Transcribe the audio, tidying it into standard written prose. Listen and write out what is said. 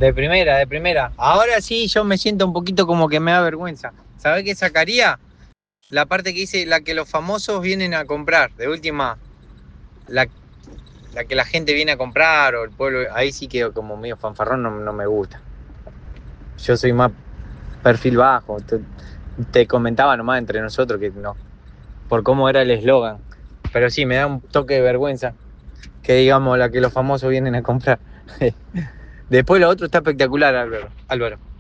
De primera, de primera. Ahora sí, yo me siento un poquito como que me da vergüenza. ¿Sabés qué sacaría? La parte que dice la que los famosos vienen a comprar. De última, la, la que la gente viene a comprar o el pueblo. Ahí sí quedo como medio fanfarrón, no me gusta. Yo soy más perfil bajo. Te comentaba nomás entre nosotros que no. Por cómo era el eslogan. Pero sí, me da un toque de vergüenza que digamos la que los famosos vienen a comprar. Después lo otro está espectacular, Álvaro.